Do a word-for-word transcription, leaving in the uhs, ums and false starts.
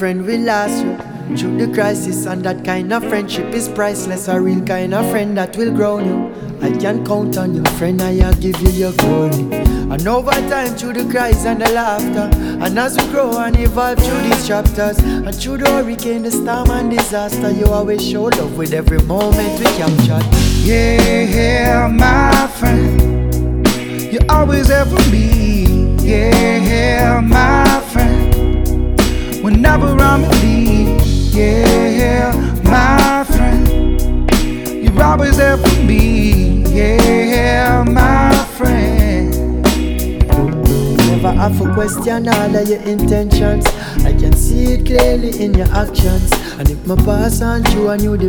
friend will last you through the crisis, and that kind of friendship is priceless. A real kind of friend that will ground you. I can count on you, friend, I'll give you your glory. And over time, through the cries and the laughter, and as we grow and evolve through these chapters, and through the hurricane, the storm and disaster, you always show love with every moment we captured. Yeah, my friend, you always there for me. Yeah, my friend, whenever I'm in need. Yeah, my friend, you're always there for me. Yeah, my friend. Never have to question all of your intentions. I can see it clearly in your actions. And if my pass on through, I knew the